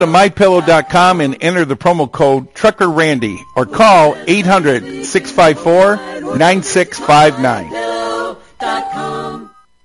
to mypillow.com and enter the promo code Trucker Randy or call 800-654-9659.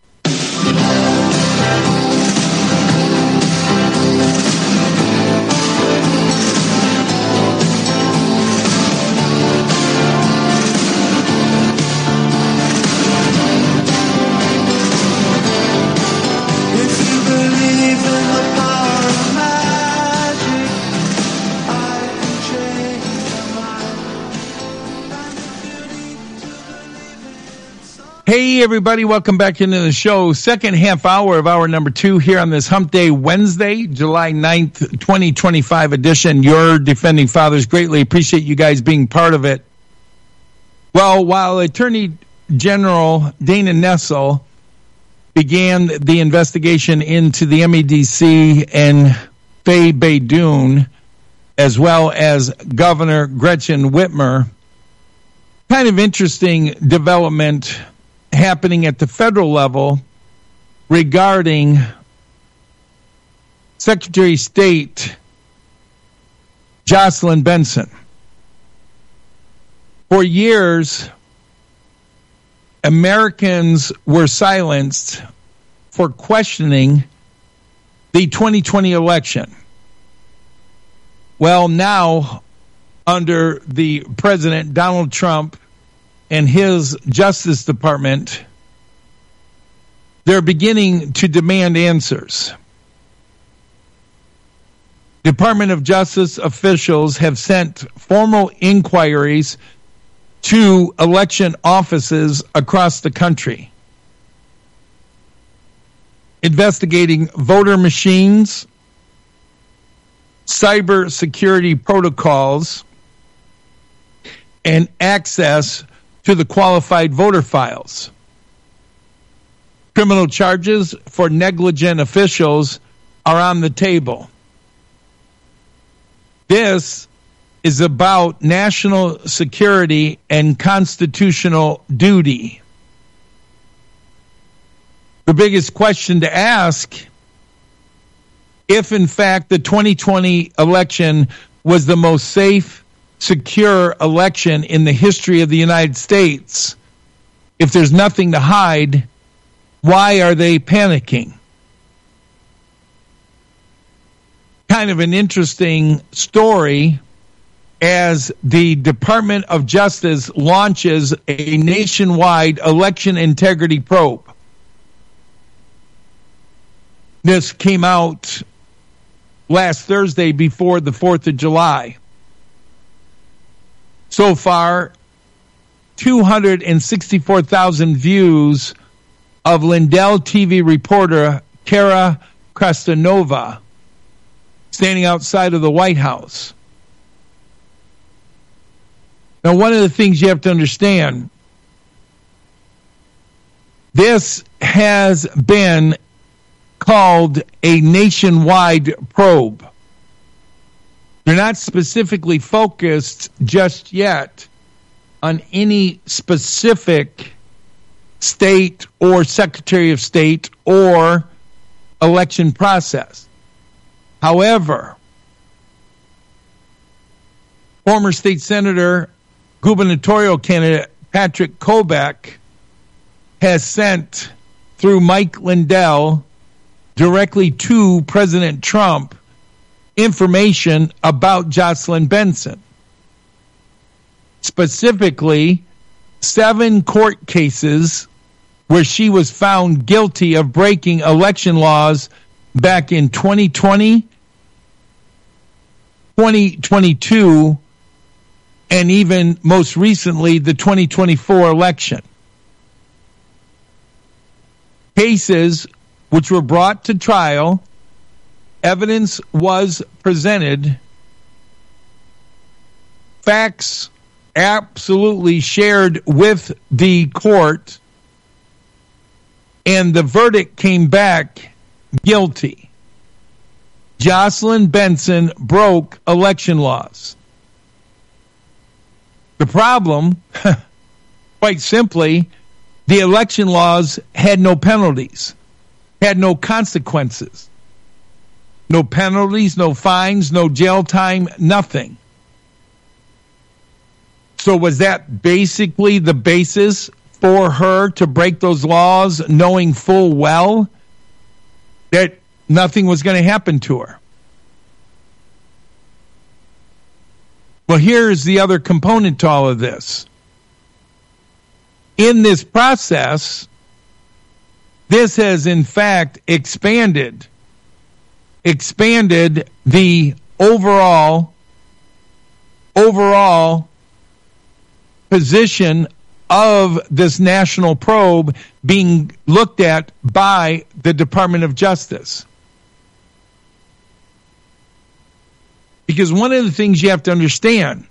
Hey, everybody. Welcome back into the show. Second half hour of hour number 2 here on this Hump Day Wednesday, July 9th, 2025 edition. Your Defending Fathers. Greatly appreciate you guys being part of it. Well, while Attorney General Dana Nessel began the investigation into the MEDC and Faye Baydoun, as well as Governor Gretchen Whitmer, kind of interesting development happening at the federal level regarding Secretary of State Jocelyn Benson. For years, Americans were silenced for questioning the 2020 election. Well, now, under the President Donald Trump and his Justice Department, they're beginning to demand answers. Department of Justice officials have sent formal inquiries to election offices across the country, investigating voter machines, cybersecurity protocols, and access to the qualified voter files. Criminal charges for negligent officials are on the table. This is about national security and constitutional duty. The biggest question to ask, if in fact the 2020 election was the most safe, secure election in the history of the United States, if there's nothing to hide, why are they panicking? Kind of an interesting story as the Department of Justice launches a nationwide election integrity probe. This came out last Thursday before the 4th of July. So far, 264,000 views of Lindell TV reporter Kara Krastanova standing outside of the White House. Now, one of the things you have to understand, this has been called a nationwide probe. They're not specifically focused just yet on any specific state or Secretary of State or election process. However, former state senator, gubernatorial candidate Patrick Kobach has sent through Mike Lindell directly to President Trump information about Jocelyn Benson. Specifically, 7 court cases where she was found guilty of breaking election laws back in 2020, 2022, and even most recently, the 2024 election. Cases which were brought to trial, evidence was presented, facts absolutely shared with the court, and the verdict came back guilty. Jocelyn Benson broke election laws. The problem, quite simply, the election laws had no penalties, had no consequences. No penalties, no fines, no jail time, nothing. So was that basically the basis for her to break those laws, knowing full well that nothing was going to happen to her? Well, here's the other component to all of this. In this process, this has in fact expanded the overall position of this national probe being looked at by the Department of Justice. Because one of the things you have to understand,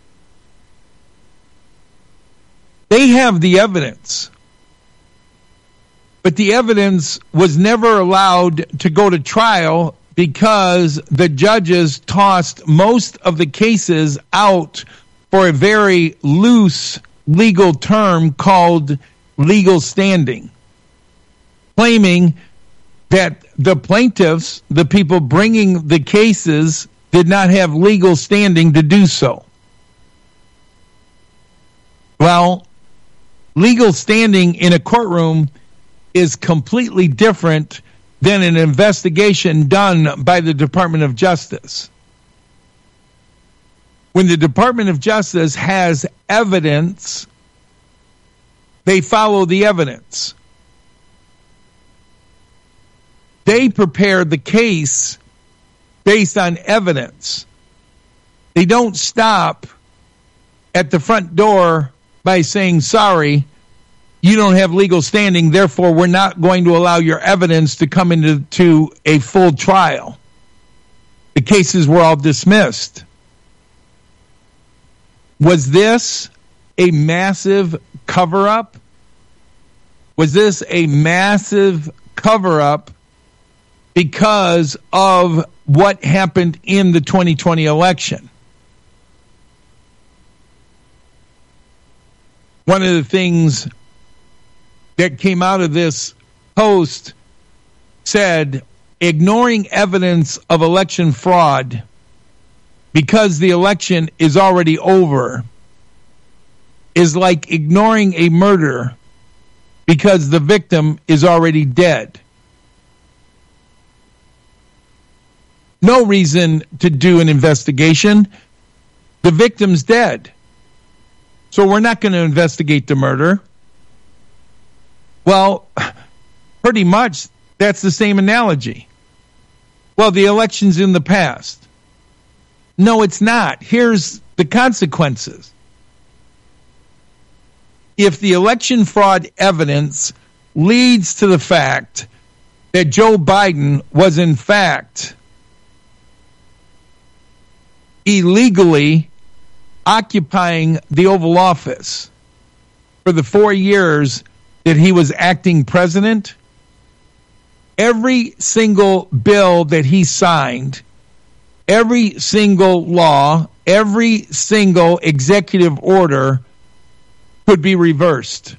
they have the evidence, but the evidence was never allowed to go to trial because the judges tossed most of the cases out for a very loose legal term called legal standing, claiming that the plaintiffs, the people bringing the cases, did not have legal standing to do so. Well, legal standing in a courtroom is completely different than an investigation done by the Department of Justice. When the Department of Justice has evidence, they follow the evidence. They prepare the case based on evidence. They don't stop at the front door by saying, sorry, you don't have legal standing, therefore we're not going to allow your evidence to come into a full trial. The cases were all dismissed. Was this a massive cover-up? Was this a massive cover-up because of what happened in the 2020 election? One of the things that came out of this post said, ignoring evidence of election fraud because the election is already over is like ignoring a murder because the victim is already dead. No reason to do an investigation. The victim's dead. So we're not going to investigate the murder. Well, pretty much that's the same analogy. Well, the election's in the past. No, it's not. Here's the consequences. If the election fraud evidence leads to the fact that Joe Biden was in fact illegally occupying the Oval Office for the 4 years that he was acting president, every single bill that he signed, every single law, every single executive order could be reversed.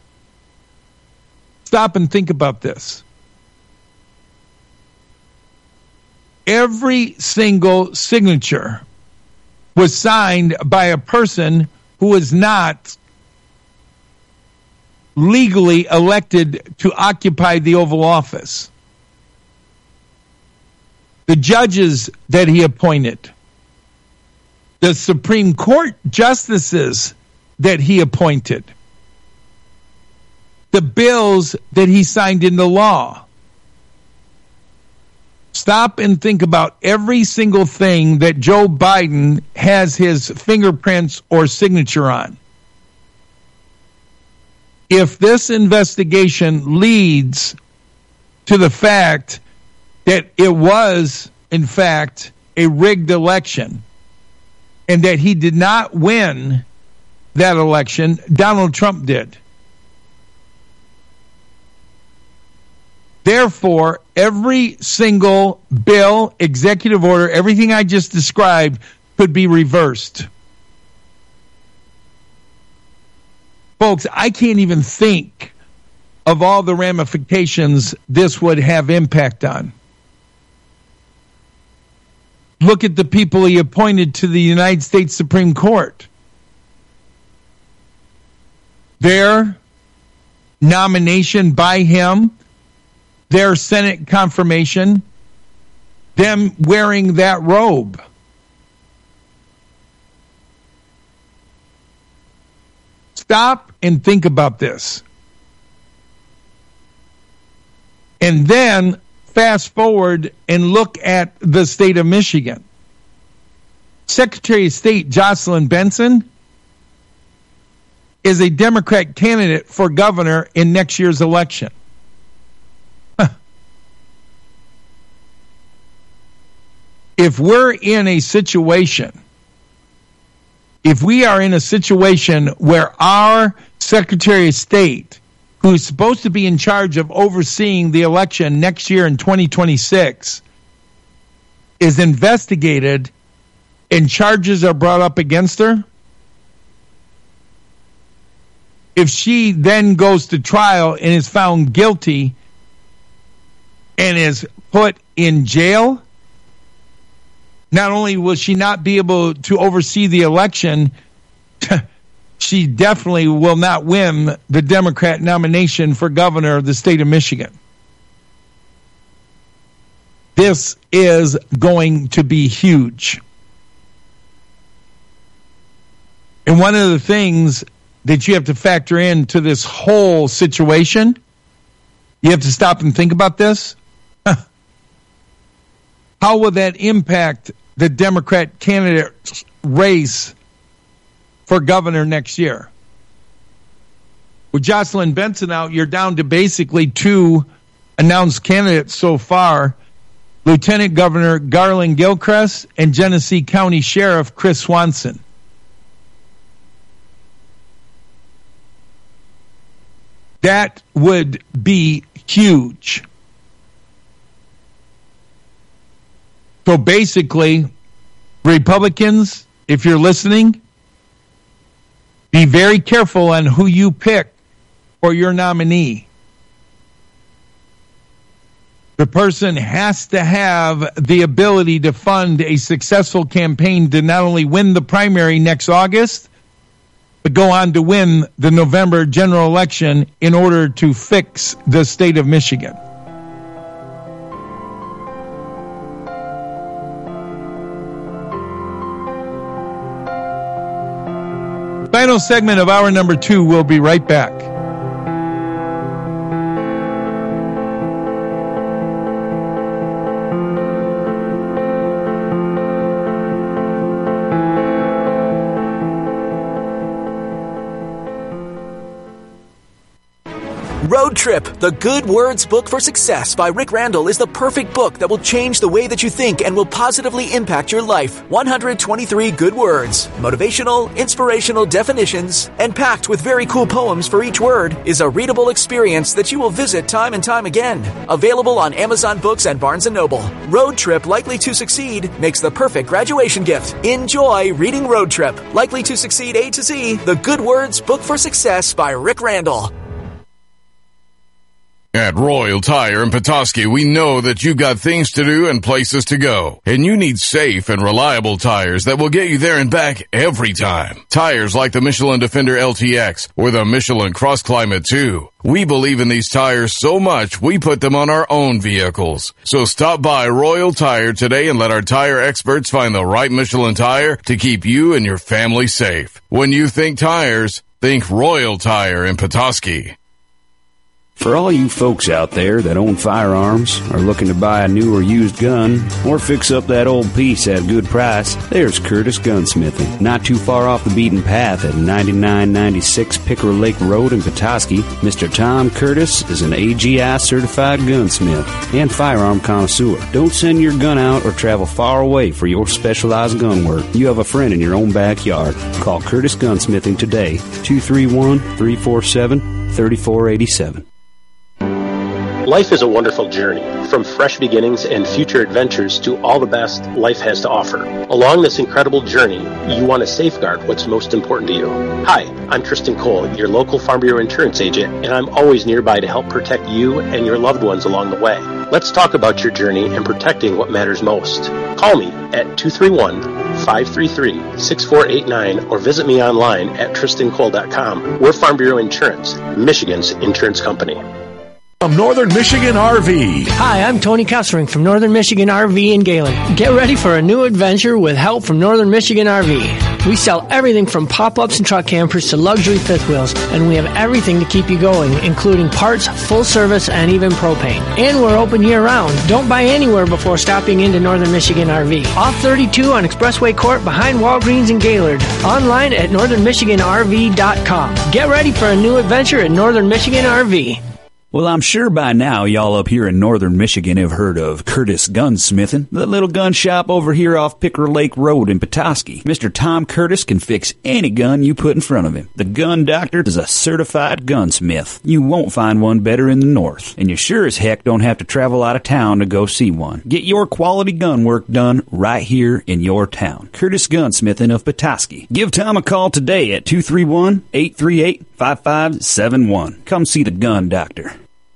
Stop and think about this. Every single signature was signed by a person who was not legally elected to occupy the Oval Office. The judges that he appointed, the Supreme Court justices that he appointed, the bills that he signed into law. Stop and think about every single thing that Joe Biden has his fingerprints or signature on. If this investigation leads to the fact that it was, in fact, a rigged election and that he did not win that election, Donald Trump did. Therefore, every single bill, executive order, everything I just described could be reversed. Folks, I can't even think of all the ramifications this would have impact on. Look at the people he appointed to the United States Supreme Court. Their nomination by him, their Senate confirmation, them wearing that robe. Stop and think about this. And then fast forward and look at the state of Michigan. Secretary of State Jocelyn Benson is a Democrat candidate for governor in next year's election. If we're in a situation, if we are in a situation where our Secretary of State, who's supposed to be in charge of overseeing the election next year in 2026, is investigated and charges are brought up against her, if she then goes to trial and is found guilty and is put in jail, not only will she not be able to oversee the election, she definitely will not win the Democrat nomination for governor of the state of Michigan. This is going to be huge. And one of the things that you have to factor into this whole situation, you have to stop and think about this. How will that impact the Democrat candidate race for governor next year? With Jocelyn Benson out, you're down to basically two announced candidates so far, Lieutenant Governor Garland Gilchrist and Genesee County Sheriff Chris Swanson. That would be huge. So basically, Republicans, if you're listening, be very careful on who you pick for your nominee. The person has to have the ability to fund a successful campaign to not only win the primary next August, but go on to win the November general election in order to fix the state of Michigan. Final segment of hour number 2. We'll be right back. Road Trip, The Good Words Book for Success by Rick Randall is the perfect book that will change the way that you think and will positively impact your life. 123 good words, motivational, inspirational definitions, and packed with very cool poems for each word is a readable experience that you will visit time and time again. Available on Amazon Books and Barnes & Noble. Road Trip, Likely to Succeed makes the perfect graduation gift. Enjoy reading Road Trip, Likely to Succeed A to Z, The Good Words Book for Success by Rick Randall. At Royal Tire in Petoskey, we know that you've got things to do and places to go, and you need safe and reliable tires that will get you there and back every time. Tires like the Michelin Defender LTX or the Michelin Cross Climate 2. We believe in these tires so much, we put them on our own vehicles. So stop by Royal Tire today and let our tire experts find the right Michelin tire to keep you and your family safe. When you think tires, think Royal Tire in Petoskey. For all you folks out there that own firearms, are looking to buy a new or used gun, or fix up that old piece at a good price, there's Curtis Gunsmithing. Not too far off the beaten path at 9996 Pickerel Lake Road in Petoskey, Mr. Tom Curtis is an AGI certified gunsmith and firearm connoisseur. Don't send your gun out or travel far away for your specialized gun work. You have a friend in your own backyard. Call Curtis Gunsmithing today, 231-347-3487. Life is a wonderful journey, from fresh beginnings and future adventures to all the best life has to offer. Along this incredible journey, you want to safeguard what's most important to you. Hi, I'm Tristan Cole, your local Farm Bureau insurance agent, and I'm always nearby to help protect you and your loved ones along the way. Let's talk about your journey and protecting what matters most. Call me at 231-533-6489 or visit me online at tristancole.com. We're Farm Bureau Insurance, Michigan's insurance company. From Northern Michigan RV. Hi, I'm Tony Kessering from Northern Michigan RV in Galen. Get ready for a new adventure with help from Northern Michigan RV. We sell everything from pop-ups and truck campers to luxury fifth wheels, and we have everything to keep you going, including parts, full service, and even propane. And we're open year-round. Don't buy anywhere before stopping into Northern Michigan RV. Off 32 on Expressway Court behind Walgreens in Gaylord. Online at northernmichiganrv.com. Get ready for a new adventure at Northern Michigan RV. Well, I'm sure by now y'all up here in northern Michigan have heard of Curtis Gunsmithing, the little gun shop over here off Picker Lake Road in Petoskey. Mr. Tom Curtis can fix any gun you put in front of him. The Gun Doctor is a certified gunsmith. You won't find one better in the north, and you sure as heck don't have to travel out of town to go see one. Get your quality gun work done right here in your town. Curtis Gunsmithing of Petoskey. Give Tom a call today at 231-838-5571. Come see the Gun Doctor.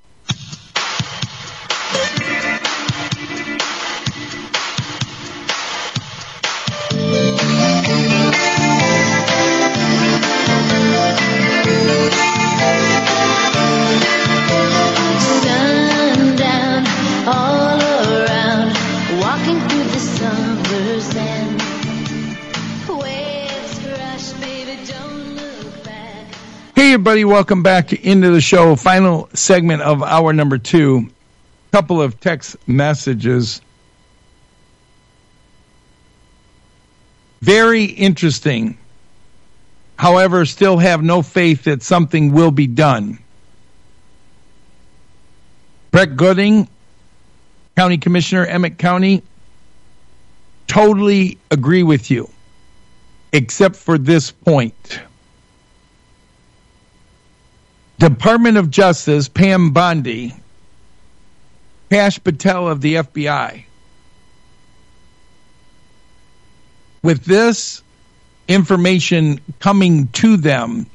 Hey, everybody, welcome back into the show. Final segment of hour number 2. Couple of text messages. Very interesting. However, still have no faith that something will be done. Brett Gooding, County Commissioner, Emmett County, totally agree with you, except for this point. Department of Justice, Pam Bondi, Kash Patel of the FBI. With this information coming to them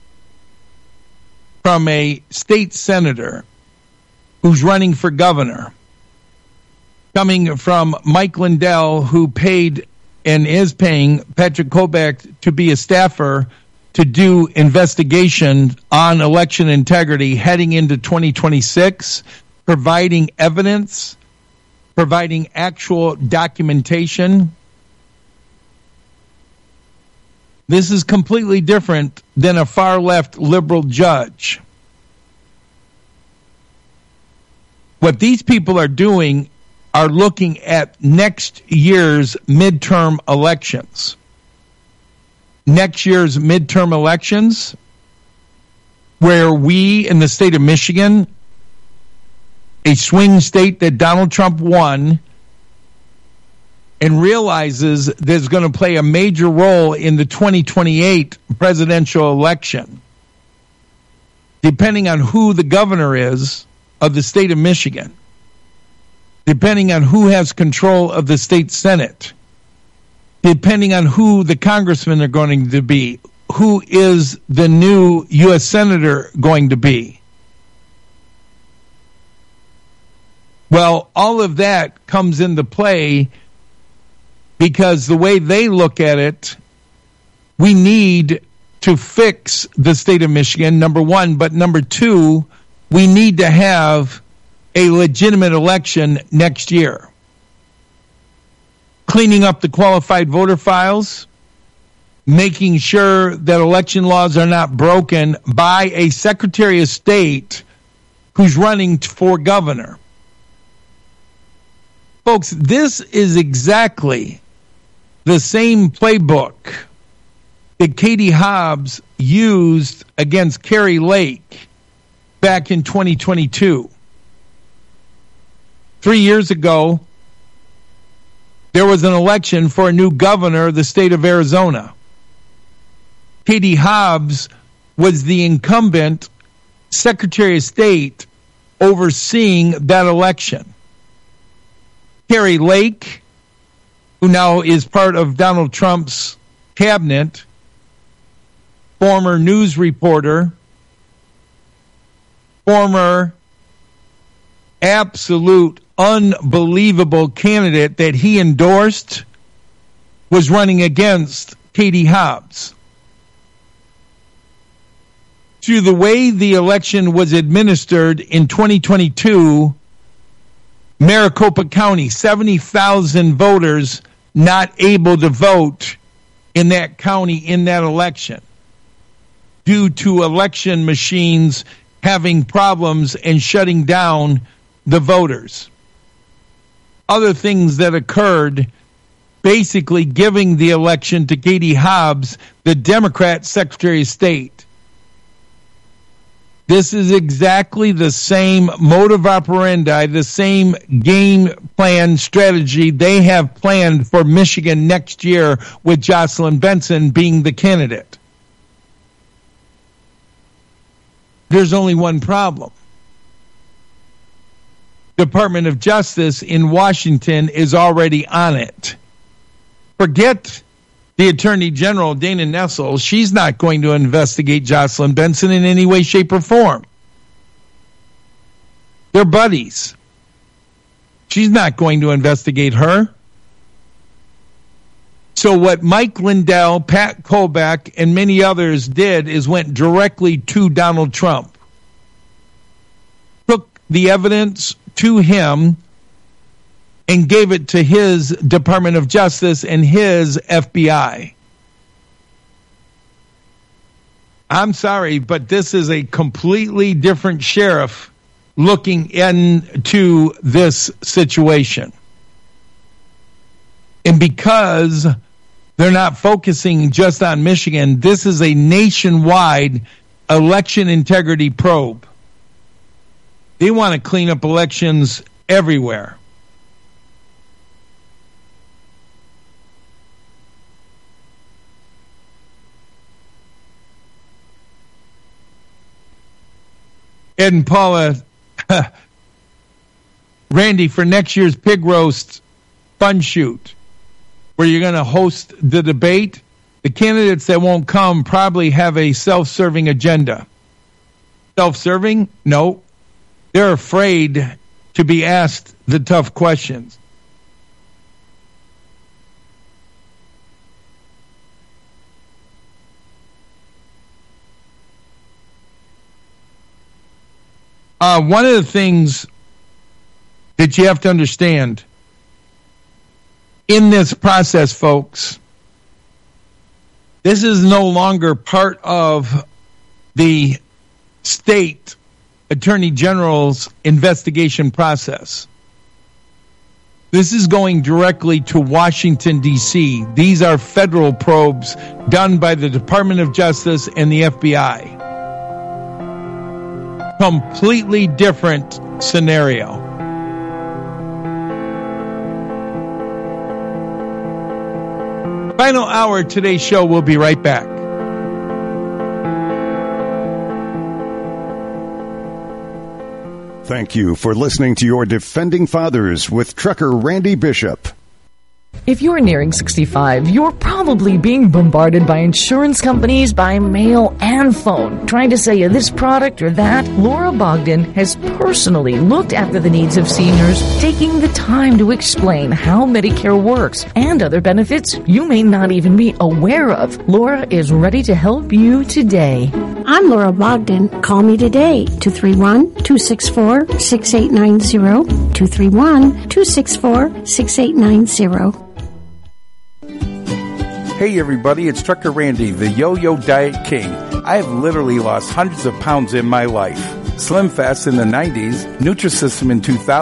from a state senator who's running for governor, coming from Mike Lindell, who paid and is paying Patrick Kobach to be a staffer to do investigation on election integrity heading into 2026, providing evidence, providing actual documentation. This is completely different than a far-left liberal judge. What these people are doing are looking at next year's midterm elections. Next year's midterm elections, where we in the state of Michigan, a swing state that Donald Trump won, and realizes there's going to play a major role in the 2028 presidential election, depending on who the governor is of the state of Michigan, depending on who has control of the state Senate, depending on who the congressmen are going to be, who is the new U.S. Senator going to be. Well, all of that comes into play because the way they look at it, we need to fix the state of Michigan, number one, but number two, we need to have a legitimate election next year. Cleaning up the qualified voter files, making sure that election laws are not broken by a Secretary of State who's running for governor. Folks, this is exactly the same playbook that Katie Hobbs used against Kari Lake back in 2022. 3 years ago, there was an election for a new governor of the state of Arizona. Katie Hobbs was the incumbent Secretary of State overseeing that election. Kari Lake, who now is part of Donald Trump's cabinet, former news reporter, former absolute unbelievable candidate that he endorsed was running against Katie Hobbs. Through the way the election was administered in 2022, Maricopa County, 70,000 voters not able to vote in that county in that election due to election machines having problems and shutting down the voters. Other things that occurred, basically giving the election to Katie Hobbs, the Democrat Secretary of State. This is exactly the same modus operandi, the same game plan strategy they have planned for Michigan next year with Jocelyn Benson being the candidate. There's only one problem. Department of Justice in Washington is already on it. Forget the Attorney General, Dana Nessel. She's not going to investigate Jocelyn Benson in any way, shape, or form. They're buddies. She's not going to investigate her. So what Mike Lindell, Pat Kobach, and many others did is went directly to Donald Trump. Took the evidence to him and gave it to his Department of Justice and his FBI. I'm sorry, but this is a completely different sheriff looking into this situation. And because they're not focusing just on Michigan, this is a nationwide election integrity probe. They want to clean up elections everywhere. Ed and Paula, Randy, for next year's Pig Roast Fun Shoot, where you're going to host the debate, the candidates that won't come probably have a self-serving agenda. Self-serving? No. They're afraid to be asked the tough questions. One of the things that you have to understand in this process, folks, this is no longer part of the state attorney general's investigation process. This is going directly to Washington, D.C. These are federal probes done by the Department of Justice and the FBI. Completely different scenario. Final hour of today's show. We'll be right back. Thank you for listening to your Defending Fathers with Trucker Randy Bishop. If you're nearing 65, you're probably being bombarded by insurance companies by mail and phone, trying to sell you this product or that. Laura Bogdan has personally looked after the needs of seniors, taking the time to explain how Medicare works and other benefits you may not even be aware of. Laura is ready to help you today. I'm Laura Bogdan. Call me today, 231-264-6890, 231-264-6890. Hey everybody, it's Trucker Randy, the Yo-Yo Diet King. I have literally lost hundreds of pounds in my life. Slim Fast in the 90s, Nutrisystem in 2000.